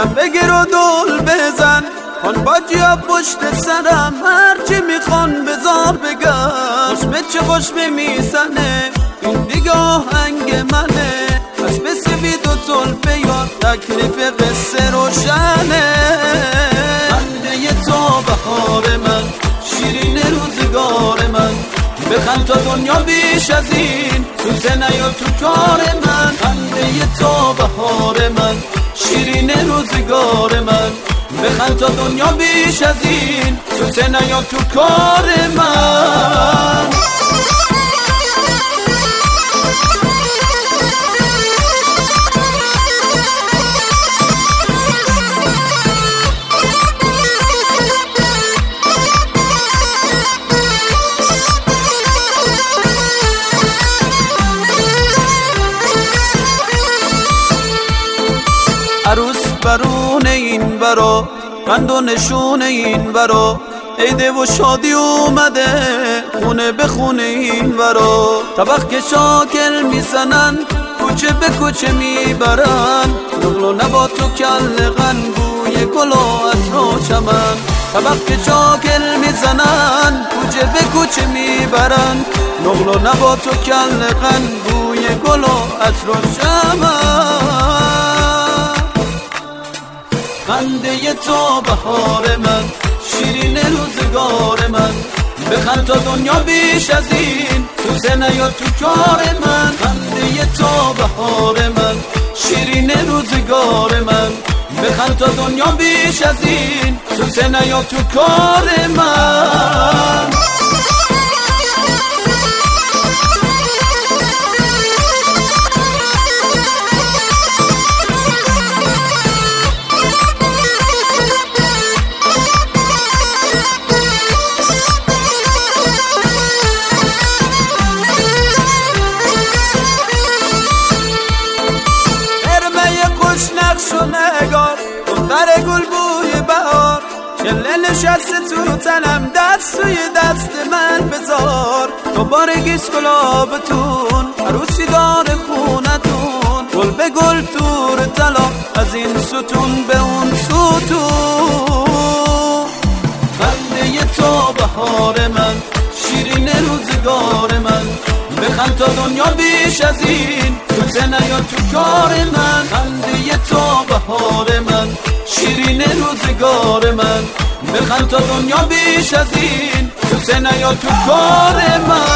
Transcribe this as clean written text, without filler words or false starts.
دم بگیر و دول بزن کن با جیا پشت سرم، هرچی میخوان بذار بگم. خوشمه چه خوشمه میزنه این دیگه آهنگ منه، از به سوید و زلفه یاد تکلیف قصه روشنه. خنده تو بهار من، شیرین روزگار من، بخند تا دنیا بیش از این سوزه نیا تو کار من. خنده تو بهار من، شیرین روزگار من، بخند تا دنیا بیش از این سوزه نیا تو کار من. عروس برون این برا، قند و نشون این برا، عیده و شادی اومده خونه به خونه این برا. طبق که شاکل میزنن کوچه به کوچه میبرن، نقل و نبات و کل غن، بوی گل و عطر و چمن. طبق که شاکل میزنن کوچه به کوچه میبرن، نقل و نبات و کل غن، بوی گل و عطر و چمن. خنده تو بهار من، شیرین روزگار من، بخند تا دنیا بیش از این سوزه نیا تو کار من. خنده تو بهار من، شیرین روزگار من، بخند تا دنیا بیش از این سوزه نیا تو کار من. نگار دختر گل بوی بهار، چله نشسته تو تنم، دست توی دست من بذار. دوباره گلابتون عروسی داره خونتون، گل به گل تور طلا، از این ستون به اون ستون. خنده تو بهار من، شیرین روزگار من، بخند تا دنیا بیش از این سوزه نیا تو کار من. خنده تو بهار من، شیرین روزگار من، بخند تا دنیا بیش از این سوزه نیا تو کار من.